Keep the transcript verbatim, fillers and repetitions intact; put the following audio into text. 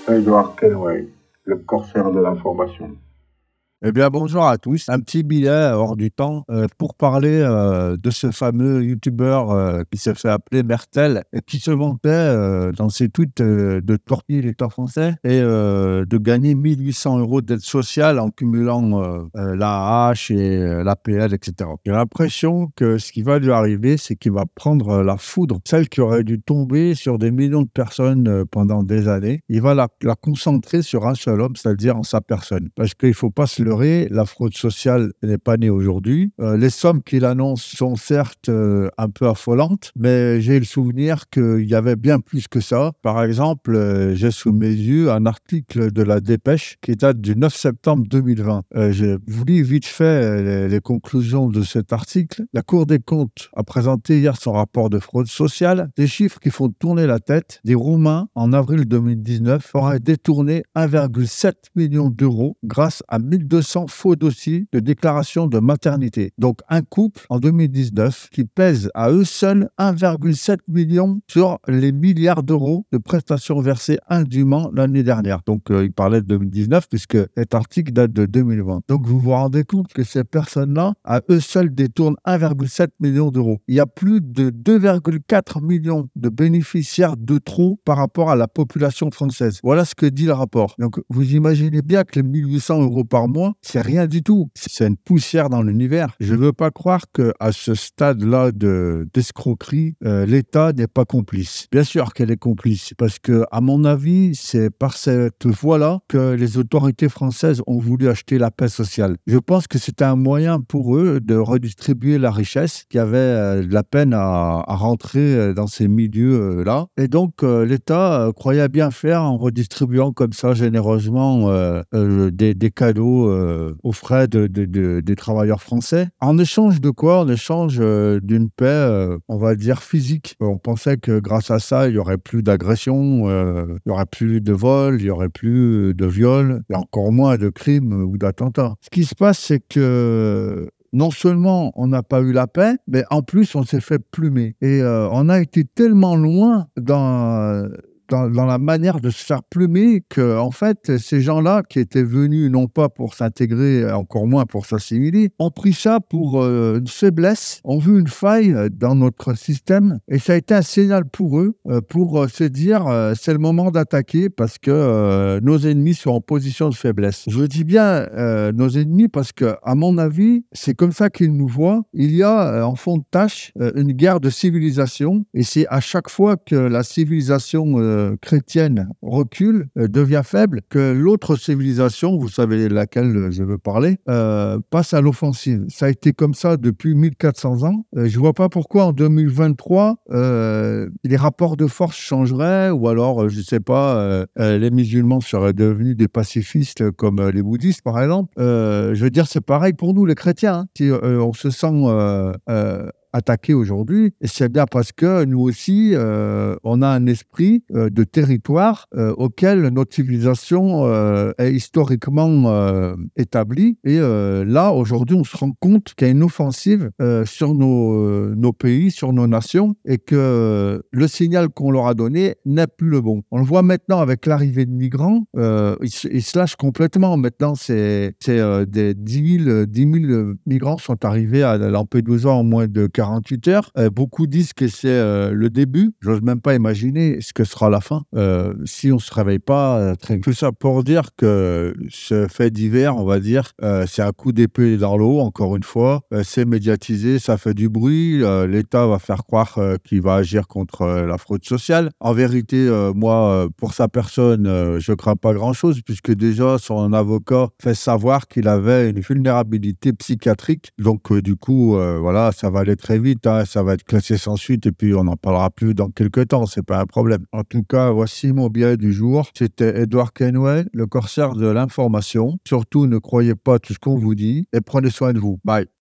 Edward Kenway, le corsaire de l'information. Eh bien, bonjour à tous. Un petit billet hors du temps euh, pour parler euh, de ce fameux youtubeur euh, qui s'est fait appeler Mertel et qui se vantait euh, dans ses tweets euh, de torpiller l'État français et euh, de gagner mille huit cents euros d'aide sociale en cumulant euh, euh, l'A A H et euh, l'A P L, et cetera. J'ai l'impression que ce qui va lui arriver, c'est qu'il va prendre euh, la foudre, celle qui aurait dû tomber sur des millions de personnes euh, pendant des années. Il va la, la concentrer sur un seul homme, c'est-à-dire en sa personne. Parce qu'il ne faut pas se la fraude sociale n'est pas née aujourd'hui. Euh, les sommes qu'il annonce sont certes euh, un peu affolantes, mais j'ai le souvenir qu'il y avait bien plus que ça. Par exemple, euh, j'ai sous mes yeux un article de la Dépêche qui date du neuf septembre deux mille vingt. Euh, je vous lis vite fait les, les conclusions de cet article. La Cour des comptes a présenté hier son rapport de fraude sociale. Des chiffres qui font tourner la tête. Des Roumains, en avril deux mille dix-neuf, auraient détourné un virgule sept million d'euros grâce à mille deux cents faux dossiers de déclaration de maternité. Donc un couple en deux mille dix-neuf qui pèse à eux seuls un virgule sept million sur les milliards d'euros de prestations versées indûment l'année dernière. Donc euh, il parlait de deux mille dix-neuf puisque cet article date de deux mille vingt. Donc vous vous rendez compte que ces personnes-là, à eux seuls, détournent un virgule sept million d'euros. Il y a plus de deux virgule quatre millions de bénéficiaires de trop par rapport à la population française. Voilà ce que dit le rapport. Donc vous imaginez bien que les mille huit cents euros par mois, c'est rien du tout. C'est une poussière dans l'univers. Je ne veux pas croire qu'à ce stade-là de, d'escroquerie, euh, l'État n'est pas complice. Bien sûr qu'elle est complice, parce que, à mon avis, c'est par cette voie-là que les autorités françaises ont voulu acheter la paix sociale. Je pense que c'était un moyen pour eux de redistribuer la richesse qui avait euh, de la peine à, à rentrer dans ces milieux-là. Et donc, euh, l'État euh, croyait bien faire en redistribuant comme ça généreusement euh, euh, des, des cadeaux euh, aux frais de, de, de, des travailleurs français. En échange de quoi? En échange euh, d'une paix, euh, on va dire, physique. On pensait que grâce à ça, il n'y aurait plus d'agression, euh, il n'y aurait plus de vol, il n'y aurait plus de viol, et encore moins de crimes ou d'attentats. Ce qui se passe, c'est que non seulement on n'a pas eu la paix, mais en plus on s'est fait plumer. Et euh, on a été tellement loin dans... Dans, dans la manière de se faire plumer que, en fait, ces gens-là qui étaient venus non pas pour s'intégrer, encore moins pour s'assimiler, ont pris ça pour euh, une faiblesse, ont vu une faille dans notre système et ça a été un signal pour eux euh, pour euh, se dire euh, c'est le moment d'attaquer parce que euh, nos ennemis sont en position de faiblesse. Je dis bien euh, nos ennemis parce que, à mon avis, c'est comme ça qu'ils nous voient. Il y a euh, en fond de tâche euh, une guerre de civilisation et c'est à chaque fois que la civilisation euh, chrétienne recule, euh, devient faible, que l'autre civilisation, vous savez laquelle je veux parler, euh, passe à l'offensive. Ça a été comme ça depuis mille quatre cents ans. Euh, je ne vois pas pourquoi en deux mille vingt-trois, euh, les rapports de force changeraient, ou alors, euh, je ne sais pas, euh, euh, les musulmans seraient devenus des pacifistes comme euh, les bouddhistes, par exemple. Euh, je veux dire, c'est pareil pour nous, les chrétiens. Hein. Si euh, on se sent... Euh, euh, attaqué aujourd'hui, et c'est bien parce que nous aussi, euh, on a un esprit euh, de territoire euh, auquel notre civilisation euh, est historiquement euh, établie. Et euh, là, aujourd'hui, on se rend compte qu'il y a une offensive euh, sur nos, euh, nos pays, sur nos nations, et que euh, le signal qu'on leur a donné n'est plus le bon. On le voit maintenant avec l'arrivée de migrants, euh, ils, ils se lâchent complètement. Maintenant, c'est, c'est euh, des dix mille migrants sont arrivés à Lampedusa en moins de quarante-huit heures. Euh, beaucoup disent que c'est euh, le début. J'ose même pas imaginer ce que sera la fin euh, si on se réveille pas euh, très... Tout ça pour dire que ce fait divers, on va dire, euh, c'est un coup d'épée dans l'eau, encore une fois. Euh, c'est médiatisé, ça fait du bruit. Euh, L'État va faire croire euh, qu'il va agir contre euh, la fraude sociale. En vérité, euh, moi, euh, pour sa personne, euh, je crains pas grand-chose puisque déjà, son avocat fait savoir qu'il avait une vulnérabilité psychiatrique. Donc, euh, du coup, euh, voilà, ça va aller très vite, hein, ça va être classé sans suite et puis on n'en parlera plus dans quelques temps, c'est pas un problème. En tout cas, voici mon billet du jour. C'était Edward Kenway, le corsaire de l'information. Surtout, ne croyez pas tout ce qu'on vous dit et prenez soin de vous. Bye.